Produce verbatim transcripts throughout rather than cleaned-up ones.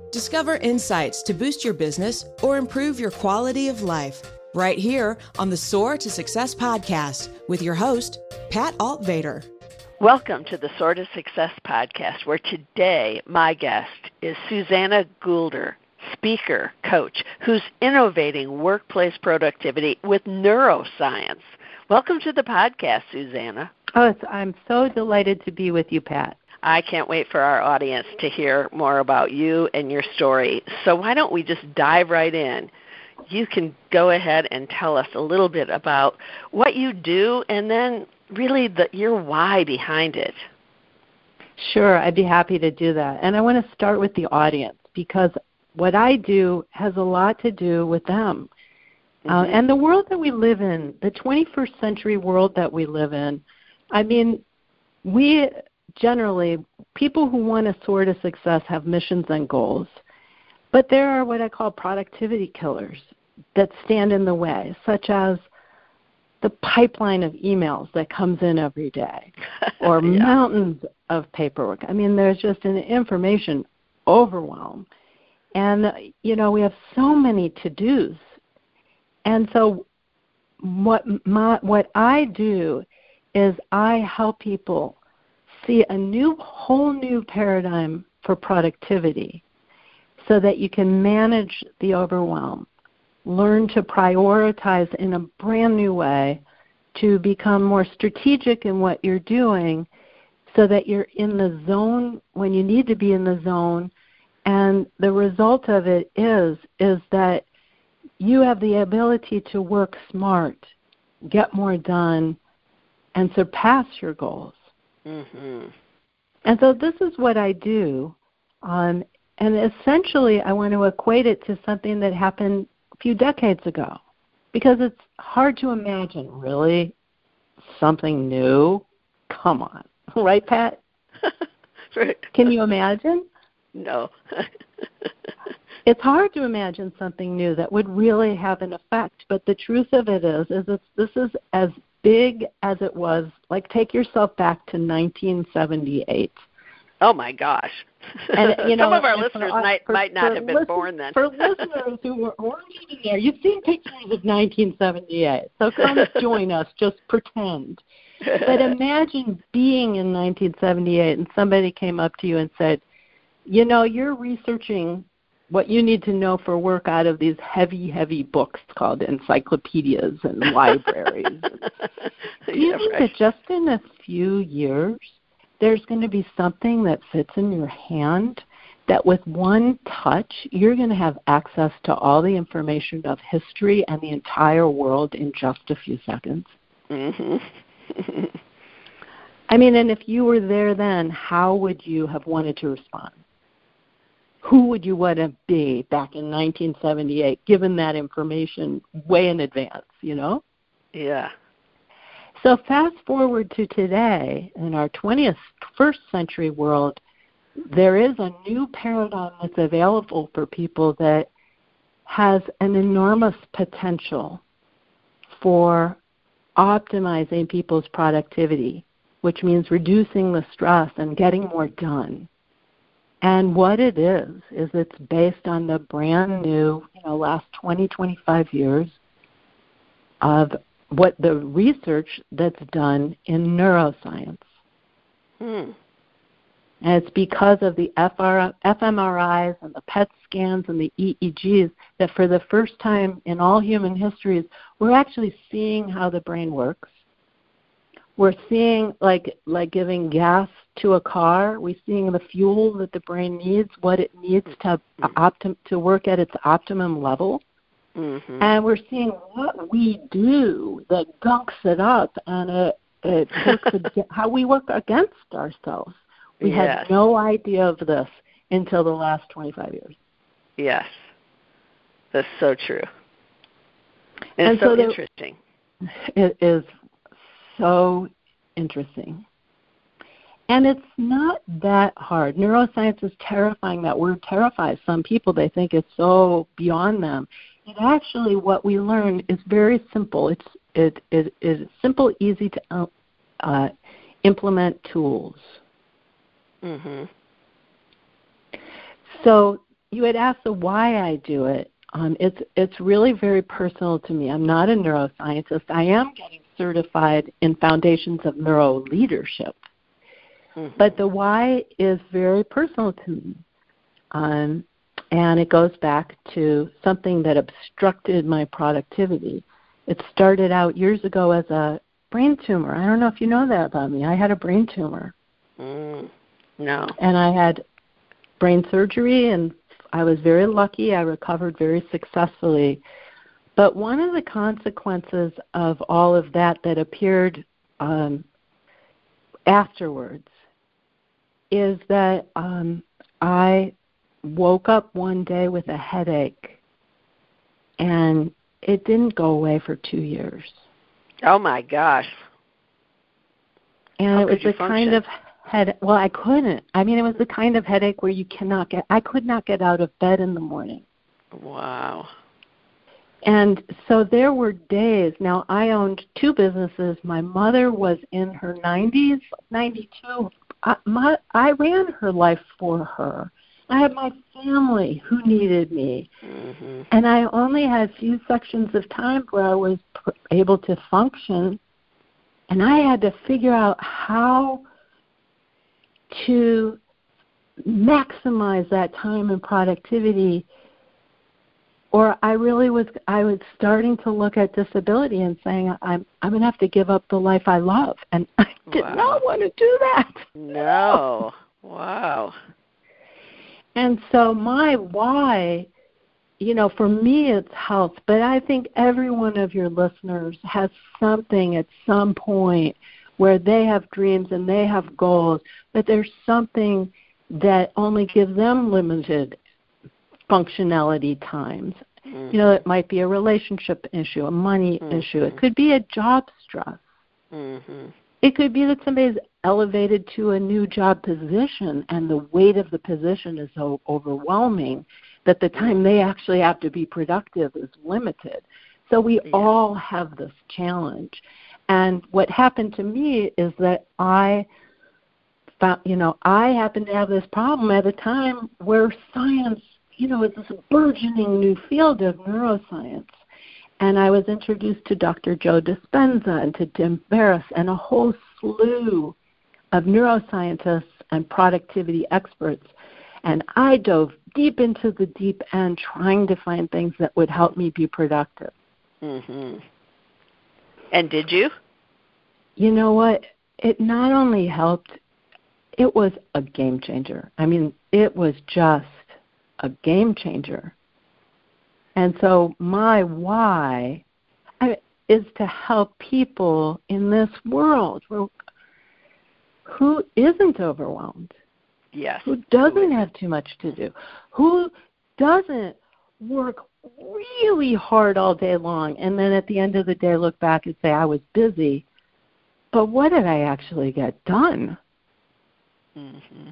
Discover insights to boost your business or improve your quality of life right here on the Soar to Success podcast with your host, Pat Altvader. Welcome to the Soar to Success podcast, where today my guest is Susanna Goulder, speaker, coach, who's innovating workplace productivity with neuroscience. Welcome to the podcast, Susanna. Oh, it's, I'm so delighted to be with you, Pat. I can't wait for our audience to hear more about you and your story. So why don't we just dive right in? You can go ahead and tell us a little bit about what you do and then really the, your why behind it. Sure, I'd be happy to do that. And I want to start with the audience because what I do has a lot to do with them. Mm-hmm. Uh, and the world that we live in, the twenty-first century world that we live in, I mean, we generally, people who want to soar to success have missions and goals. But there are what I call productivity killers that stand in the way, such as the pipeline of emails that comes in every day, or yeah. mountains of paperwork. I mean, there's just an information overwhelm. And, you know, we have so many to-dos. And so what my, what I do is I help people see a new, whole new paradigm for productivity so that you can manage the overwhelm. Learn to prioritize in a brand new way, to become more strategic in what you're doing so that you're in the zone when you need to be in the zone. And the result of it is, is that you have the ability to work smart, get more done, and surpass your goals. Mm-hmm. And so this is what I do. Um, and essentially I want to equate it to something that happened few decades ago, because it's hard to imagine, really, something new. Come on. Right, Pat? Right. Can you imagine? No. It's hard to imagine something new that would really have an effect, but the truth of it is, is it's, this is as big as it was, like take yourself back to nineteen seventy-eight. Oh, my gosh. And, you know, some of our listeners for, might for, might not have been listen, born then. For listeners who were, weren't even there, you've seen pictures of nineteen seventy-eight. So come join us. Just pretend. But imagine being in nineteen seventy-eight and somebody came up to you and said, you know, you're researching what you need to know for work out of these heavy, heavy books called encyclopedias and libraries. Do you yeah, think right. that just in a few years, there's going to be something that fits in your hand that with one touch, you're going to have access to all the information of history and the entire world in just a few seconds? Mm-hmm. I mean, and if you were there then, how would you have wanted to respond? Who would you want to be back in nineteen seventy-eight, given that information way in advance, you know? Yeah. So fast forward to today, in our twenty-first century world, there is a new paradigm that's available for people that has an enormous potential for optimizing people's productivity, which means reducing the stress and getting more done. And what it is, is it's based on the brand new, you know, last twenty, twenty-five years of what the research that's done in neuroscience. Hmm. And it's because of the F M R Is and the P E T scans and the E E Gs that for the first time in all human histories, we're actually seeing how the brain works. We're seeing, like like giving gas to a car, we're seeing the fuel that the brain needs, what it needs to optim- to work at its optimum level. Mm-hmm. And we're seeing what we do that gunks it up, and it, it works ag- how we work against ourselves. We yes. had no idea of this until the last twenty-five years. Yes. That's so true. And, and it's so, so the, interesting. It is so interesting. And it's not that hard. Neuroscience is terrifying. That word terrifies some people. They think it's so beyond them. And actually what we learn is very simple. It's it, it is simple, easy to uh, implement tools. Mm-hmm. So you had asked the why I do it. Um, it's it's really very personal to me. I'm not a neuroscientist. I am getting certified in Foundations of Neuro Leadership. Mm-hmm. But the why is very personal to me. Um, and it goes back to something that obstructed my productivity. It started out years ago as a brain tumor. I don't know if you know that about me. I had a brain tumor. Mm, no. And I had brain surgery, and I was very lucky. I recovered very successfully. But one of the consequences of all of that that appeared um, afterwards is that um, I woke up one day with a headache, and it didn't go away for two years. Oh, my gosh. And How it was the function? kind of head. Well, I couldn't. I mean, it was the kind of headache where you cannot get, I could not get out of bed in the morning. Wow. And so there were days. Now, I owned two businesses. My mother was in her nineties, ninety-two. I, my, I ran her life for her. I had my family who needed me. Mm-hmm. And I only had a few sections of time where I was pr- able to function. And I had to figure out how to maximize that time and productivity, or I really was I was starting to look at disability and saying, I'm I'm going to have to give up the life I love. And I did wow. not want to do that. No. Wow. And so my why, you know, for me it's health, but I think every one of your listeners has something at some point where they have dreams and they have goals, but there's something that only gives them limited functionality times. Mm-hmm. You know, it might be a relationship issue, a money mm-hmm. issue. It could be a job stress. Mm-hmm. It could be that somebody's elevated to a new job position and the weight of the position is so overwhelming that the time they actually have to be productive is limited. So we yeah. all have this challenge. And what happened to me is that I found, you know, I happened to have this problem at a time where science, you know, is this burgeoning new field of neuroscience. And I was introduced to Doctor Joe Dispenza and to Tim Ferriss and a whole slew of neuroscientists and productivity experts. And I dove deep into the deep end trying to find things that would help me be productive. Mm-hmm. And did you? You know what? It not only helped, it was a game changer. I mean, it was just a game changer. And so my why I, is to help people in this world who, who isn't overwhelmed. Yes. Who doesn't have too much to do. Who doesn't work really hard all day long and then at the end of the day look back and say, I was busy, but what did I actually get done? Mm-hmm.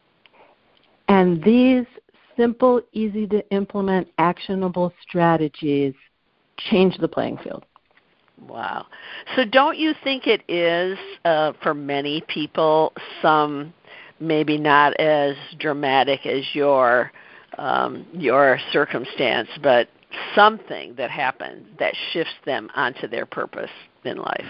And these simple, easy to implement, actionable strategies change the playing field. Wow. So don't you think it is, uh, for many people, some maybe not as dramatic as your um, your circumstance, but something that happens that shifts them onto their purpose in life?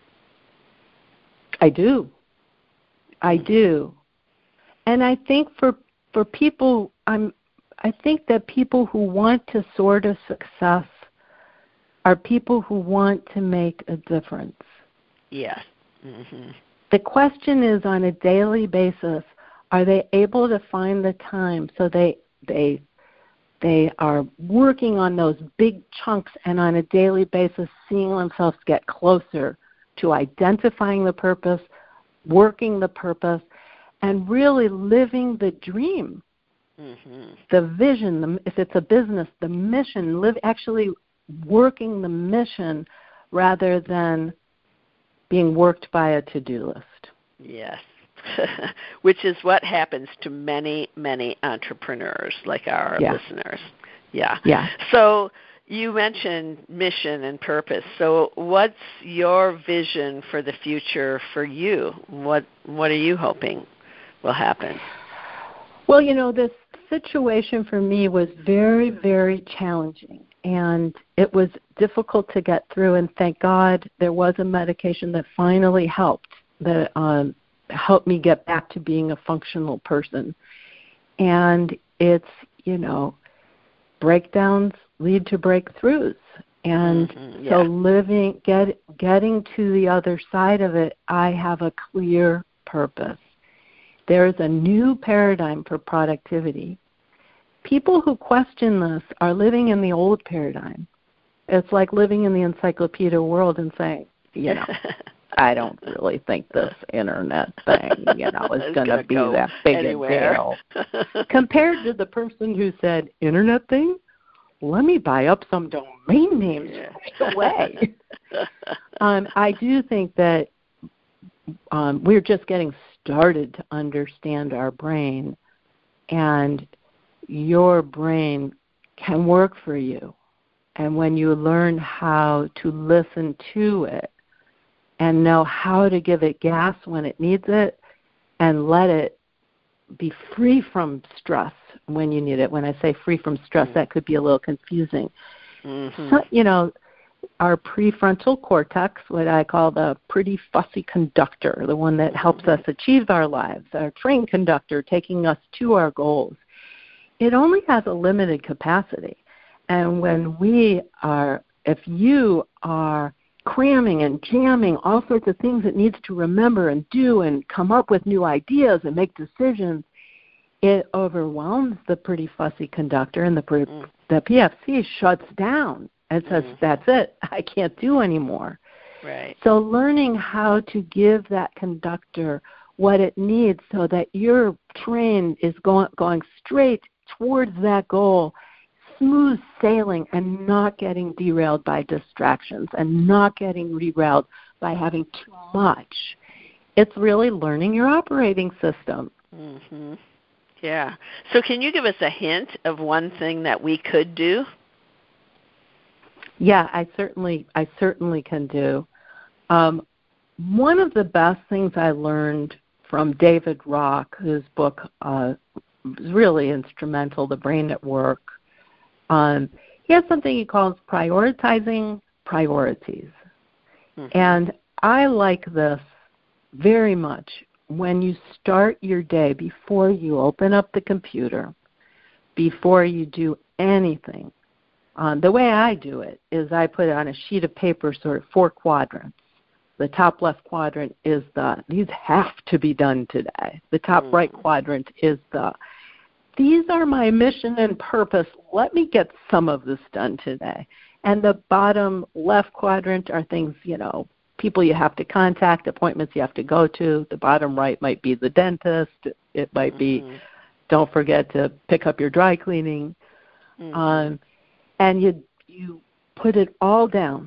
I do. I do. And I think for for people, I'm I think that people who want to soar to success are people who want to make a difference. Yes. Mm-hmm. The question is, on a daily basis, are they able to find the time so they they they are working on those big chunks and on a daily basis seeing themselves get closer to identifying the purpose, working the purpose, and really living the dream, mm-hmm. the vision, the, if it's a business, the mission, live actually working the mission rather than being worked by a to-do list. Yes, which is what happens to many, many entrepreneurs like our yeah. listeners. Yeah. Yeah. So you mentioned mission and purpose. So what's your vision for the future for you? What What are you hoping will happen? Well, you know, this situation for me was very, very challenging, and it was difficult to get through, and thank God there was a medication that finally helped, that um, helped me get back to being a functional person. And it's, you know, breakdowns lead to breakthroughs. And mm-hmm, yeah. so living, get, getting to the other side of it, I have a clear purpose. There is a new paradigm for productivity. People who question this are living in the old paradigm. It's like living in the encyclopedia world and saying, you know, I don't really think this internet thing, you know, is going to be that big anywhere. a deal. Compared to the person who said, internet thing? Let me buy up some domain names yeah. right away. um, I do think that um, we're just getting started to understand our brain, and your brain can work for you. And when you learn how to listen to it and know how to give it gas when it needs it and let it be free from stress when you need it. When I say free from stress, mm-hmm. that could be a little confusing. Mm-hmm. So, you know, our prefrontal cortex, what I call the pretty fussy conductor, the one that helps us achieve our lives, our train conductor taking us to our goals, it only has a limited capacity. And when we are, if you are cramming and jamming all sorts of things it needs to remember and do and come up with new ideas and make decisions, it overwhelms the pretty fussy conductor, and the, mm. the P F C shuts down and says, mm. that's it, I can't do anymore. Right. So learning how to give that conductor what it needs so that your train is going, going straight towards that goal, smooth sailing, and not getting derailed by distractions and not getting derailed by having too much. It's really learning your operating system. Mm-hmm. Yeah. So can you give us a hint of one thing that we could do? Yeah, I certainly, I certainly can do. Um, one of the best things I learned from David Rock, whose book uh, was really instrumental, The Brain at Work, um, he has something he calls prioritizing priorities. Mm-hmm. And I like this very much. When you start your day, before you open up the computer, before you do anything, um, the way I do it is I put it on a sheet of paper, sort of four quadrants. The top left quadrant is the, these have to be done today. The top mm. right quadrant is the, these are my mission and purpose. Let me get some of this done today. And the bottom left quadrant are things, you know, people you have to contact, appointments you have to go to. The bottom right might be the dentist. It might be, mm-hmm. don't forget to pick up your dry cleaning. Mm-hmm. Um, and you you put it all down,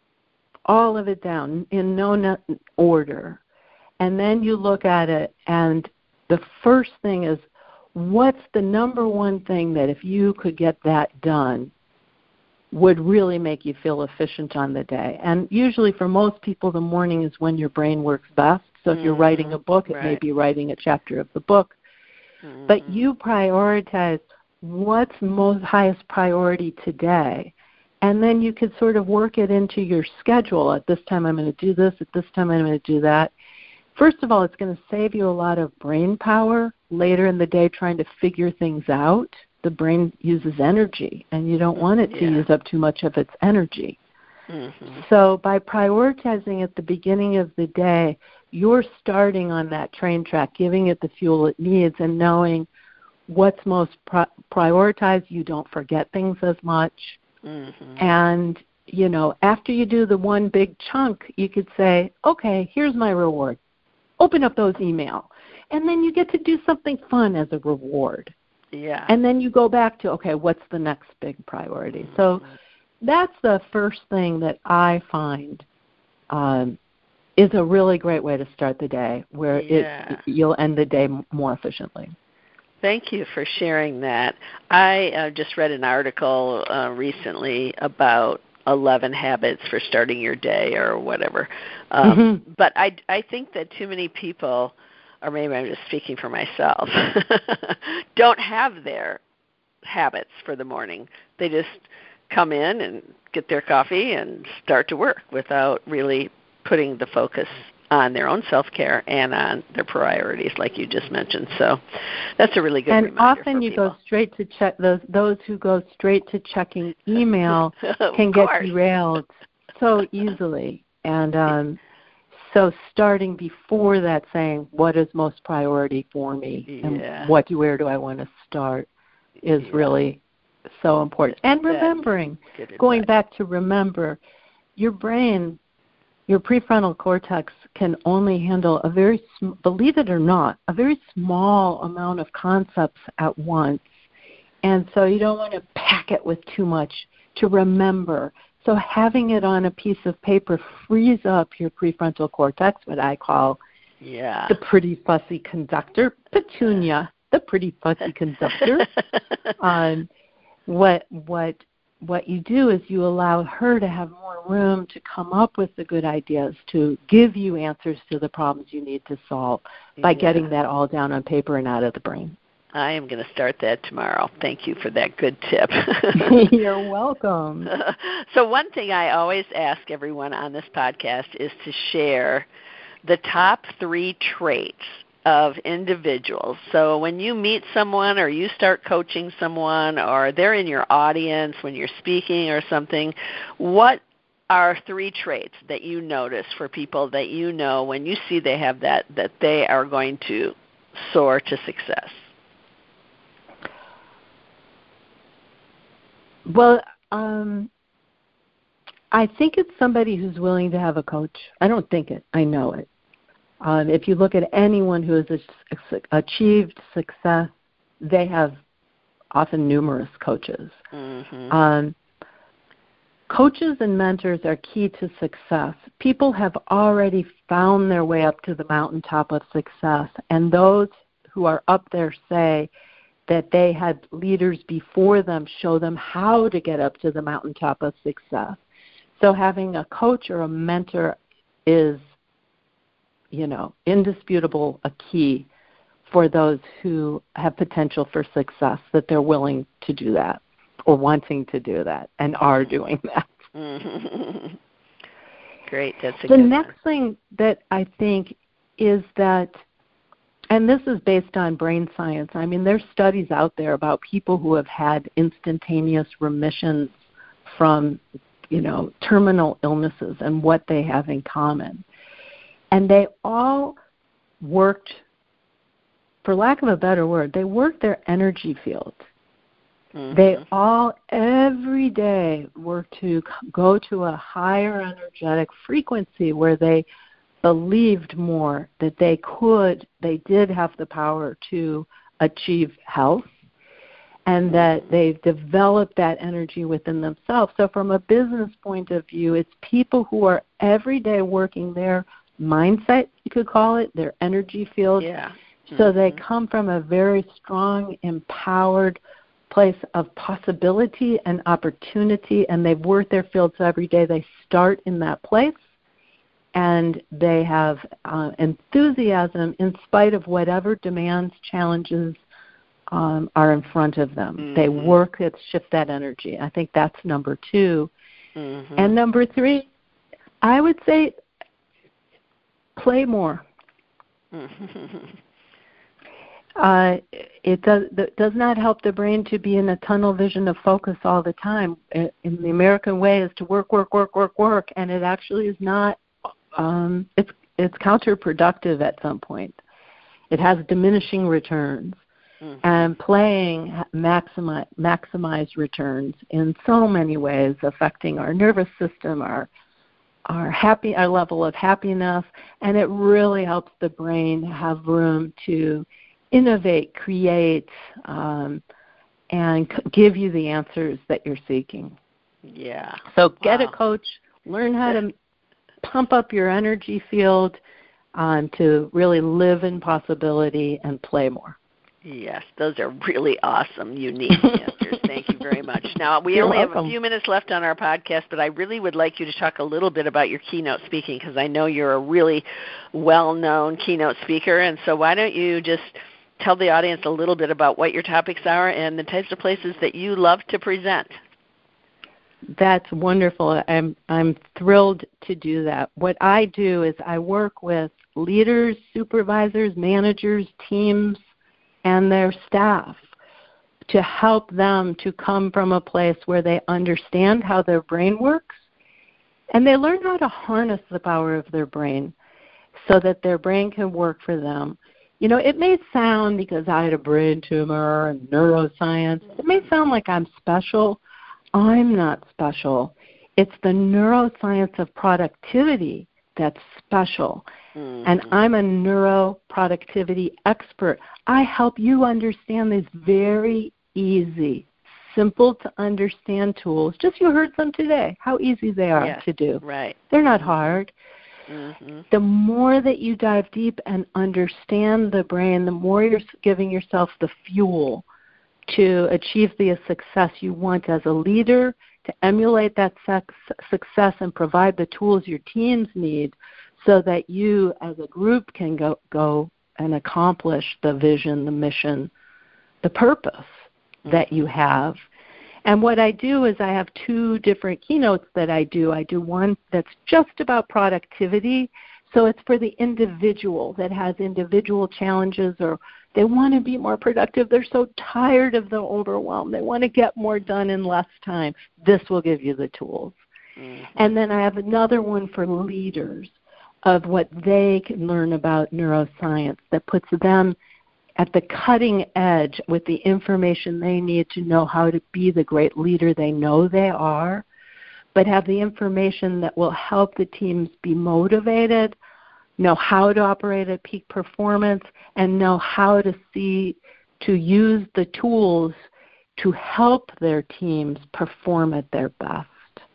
all of it down in no order. And then you look at it, and the first thing is, what's the number one thing that if you could get that done would really make you feel efficient on the day? And usually for most people, the morning is when your brain works best. So if you're mm-hmm. writing a book, it right. may be writing a chapter of the book. Mm-hmm. But you prioritize what's most highest priority today. And then you could sort of work it into your schedule. At this time I'm going to do this, at this time I'm going to do that. First of all, it's going to save you a lot of brain power later in the day trying to figure things out. The brain uses energy, and you don't want it to yeah. use up too much of its energy. Mm-hmm. So by prioritizing at the beginning of the day, you're starting on that train track, giving it the fuel it needs, and knowing what's most pri- prioritized. You don't forget things as much. Mm-hmm. And, you know, after you do the one big chunk, you could say, okay, here's my reward. Open up those emails. And then you get to do something fun as a reward. Yeah. And then you go back to, okay, what's the next big priority? Mm-hmm. So that's the first thing that I find um, is a really great way to start the day, where yeah. it, you'll end the day more efficiently. Thank you for sharing that. I uh, just read an article uh, recently about eleven habits for starting your day or whatever. Um, mm-hmm. But I, I think that too many people or maybe I'm just speaking for myself, don't have their habits for the morning. They just come in and get their coffee and start to work without really putting the focus on their own self-care and on their priorities, like you just mentioned. So that's a really good and reminder often for you people. go straight to check those those who go straight to checking email can get derailed so easily. And um, so starting before that, saying what is most priority for me, yeah. and what where do I want to start, is yeah. really so important. And remembering, going back to remember, your brain, your prefrontal cortex can only handle a very, sm- believe it or not, a very small amount of concepts at once. And so you don't want to pack it with too much to remember. So having it on a piece of paper frees up your prefrontal cortex, what I call yeah. the pretty fussy conductor, Petunia, the pretty fussy conductor. um, what what what you do is you allow her to have more room to come up with the good ideas, to give you answers to the problems you need to solve by yeah. getting that all down on paper and out of the brain. I am going to start that tomorrow. Thank you for that good tip. You're welcome. So one thing I always ask everyone on this podcast is to share the top three traits of individuals. So when you meet someone or you start coaching someone or they're in your audience when you're speaking or something, what are three traits that you notice for people that you know when you see they have that, that they are going to soar to success? Well, um, I think it's somebody who's willing to have a coach. I don't think it. I know it. Um, if you look at anyone who has achieved success, they have often numerous coaches. Mm-hmm. Um, coaches and mentors are key to success. People have already found their way up to the mountaintop of success, and those who are up there say that they had leaders before them show them how to get up to the mountaintop of success. So having a coach or a mentor is, you know, indisputable, a key for those who have potential for success, that they're willing to do that or wanting to do that and are doing that. Mm-hmm. Great. That's a the good next one. thing that I think is that, and this is based on brain science, I mean, there's studies out there about people who have had instantaneous remissions from, you know, terminal illnesses and what they have in common. And they all worked, for lack of a better word, they worked their energy field. Mm-hmm. They all, every day, work to go to a higher energetic frequency where they believed more that they could, they did have the power to achieve health, and that they've developed that energy within themselves. So from a business point of view, it's people who are every day working their mindset, you could call it, their energy field. Yeah. Mm-hmm. So they come from a very strong, empowered place of possibility and opportunity, and they've worked their fields every day. They start in that place, and they have uh, enthusiasm in spite of whatever demands, challenges um, are in front of them. Mm-hmm. They work to shift that energy. I think that's number two. Mm-hmm. And number three, I would say play more. Mm-hmm. Uh, it does it does not help the brain to be in a tunnel vision of focus all the time. In the American way is to work, work, work, work, work, and it actually is not. Um, it's it's counterproductive at some point. It has diminishing returns, mm-hmm. and playing maximize maximize returns in so many ways, affecting our nervous system, our our happy our level of happiness, and it really helps the brain have room to innovate, create, um, and c- give you the answers that you're seeking. Yeah. So get wow. a coach, learn how to pump up your energy field um, to really live in possibility and play more. Yes, those are really awesome, unique answers. Thank Thank you very much. Now, we You're only welcome. have a few minutes left on our podcast, but I really would like you to talk a little bit about your keynote speaking, because I know you're a really well-known keynote speaker. And so why don't you just tell the audience a little bit about what your topics are and the types of places that you love to present. That's wonderful. I'm I'm thrilled to do that. What I do is I work with leaders, supervisors, managers, teams, and their staff to help them to come from a place where they understand how their brain works and they learn how to harness the power of their brain so that their brain can work for them. You know, it may sound, because I had a brain tumor and neuroscience, it may sound like I'm special. I'm not special. It's the neuroscience of productivity that's special. Mm-hmm. And I'm a neuroproductivity expert. I help you understand these very easy, simple to understand tools. Just you heard some today, how easy they are yes, to do. Right. They're not hard. Mm-hmm. The more that you dive deep and understand the brain, the more you're giving yourself the fuel to achieve the success you want as a leader, to emulate that success and provide the tools your teams need so that you as a group can go, go and accomplish the vision, the mission, the purpose mm-hmm. that you have. And what I do is I have two different keynotes that I do. I do one that's just about productivity. So it's for the individual that has individual challenges, or they want to be more productive. They're so tired of the overwhelm. They want to get more done in less time. This will give you the tools. Mm-hmm. And then I have another one for leaders of what they can learn about neuroscience that puts them at the cutting edge with the information they need to know how to be the great leader they know they are, but have the information that will help the teams be motivated, know how to operate at peak performance, and know how to see, to use the tools to help their teams perform at their best.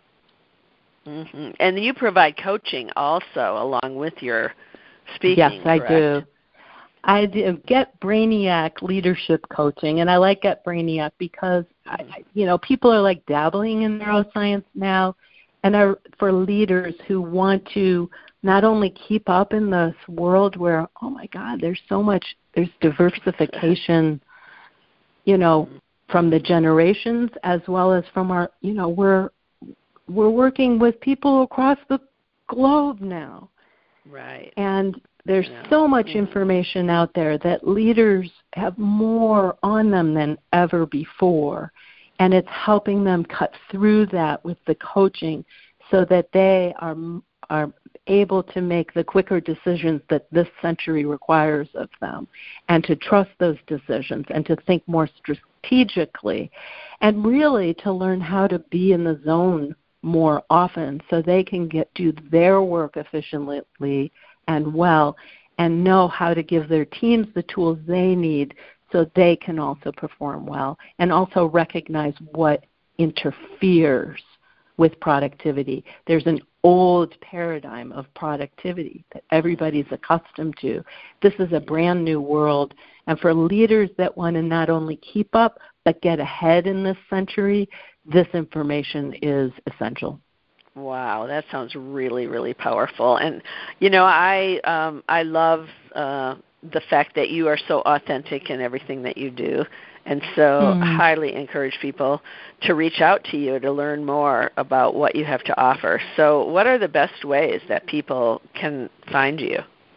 Mm-hmm. And you provide coaching also along with your speaking, Yes, I correct? do. I do Get Brainiac leadership coaching, and I like Get Brainiac because, I, you know, people are like dabbling in neuroscience now, and are for leaders who want to not only keep up in this world where, oh my God, there's so much, there's diversification, you know, from the generations as well as from our, you know, we're we're working with people across the globe now. Right. And there's yeah. so much yeah. information out there that leaders have more on them than ever before. And it's helping them cut through that with the coaching so that they are are able to make the quicker decisions that this century requires of them, and to trust those decisions and to think more strategically, and really to learn how to be in the zone more often so they can get do their work efficiently and well, and know how to give their teams the tools they need so they can also perform well, and also recognize what interferes with productivity. There's an old paradigm of productivity that everybody's accustomed to. This is a brand new world, and for leaders that want to not only keep up but get ahead in this century, this information is essential. Wow, that sounds really, really powerful. And, you know, I um, I love uh, the fact that you are so authentic in everything that you do. And so mm. I highly encourage people to reach out to you to learn more about what you have to offer. So what are the best ways that people can find you?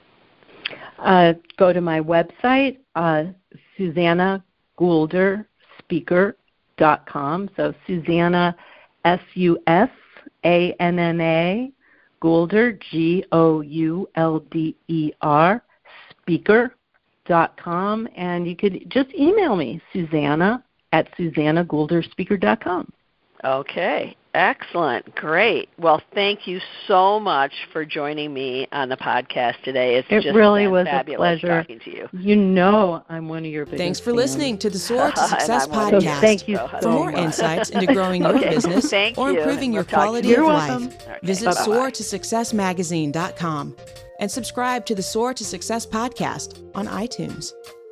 Uh, go to my website, uh, Susanna Goulder Speaker dot com. So Susanna, S U S A N N A, Goulder, G O U L D E R, Speaker dot com, and you could just email me, Susanna at Susanna Goulder Speaker dot com. Okay, excellent, great. Well, thank you so much for joining me on the podcast today. It's it just really was fabulous a pleasure talking to you. You know I'm one of your biggest Thanks for fans. listening to the Soar to Success So podcast. thank you so For more much. insights into growing your Okay, business thank or you. improving We'll your talk to quality you. of You're life, welcome. Okay, visit bye-bye. soar to success magazine dot com and subscribe to the Soar to Success podcast on iTunes.